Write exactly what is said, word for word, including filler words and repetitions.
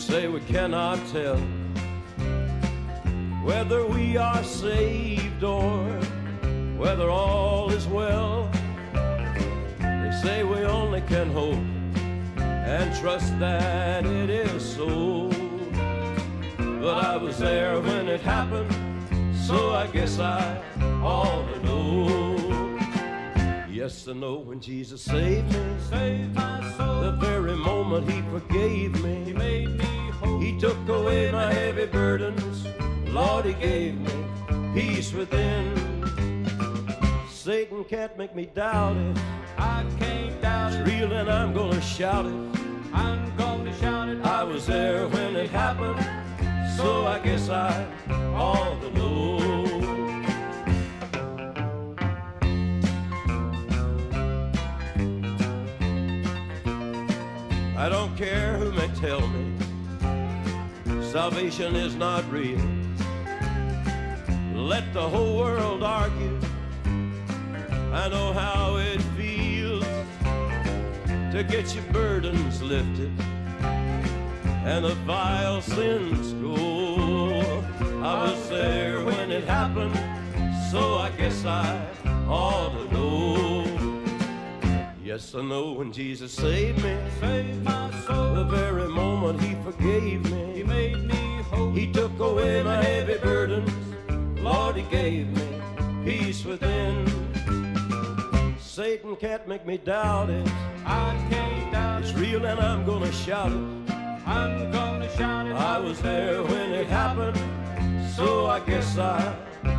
say we cannot tell whether we are saved or whether all is well. They say we only can hope and trust that it is so. But I was there when it happened, so I guess I ought to know. Yes, I know when Jesus saved me, Saved my soul. the very moment he forgave me, He made me whole. he took away my heavy burdens. Lord, he gave me peace within. Satan can't make me doubt it. I can't doubt It's it. real and I'm gonna shout it. I'm gonna shout it. I was there when it happened, so I guess I ought to know. I don't care who may tell me salvation is not real. Let the whole world argue. I know how it feels to get your burdens lifted and the vile sins go. I was there when it happened, so I guess I ought to know. Yes, I know when Jesus saved me, Saved my soul. the very moment he forgave He me, made me whole. he took away my heavy burdens. Lord, he gave me peace within. Satan can't make me doubt it. I can't doubt It's it. real and I'm gonna shout it. I'm gonna shout it. I was there when it happened, so I guess I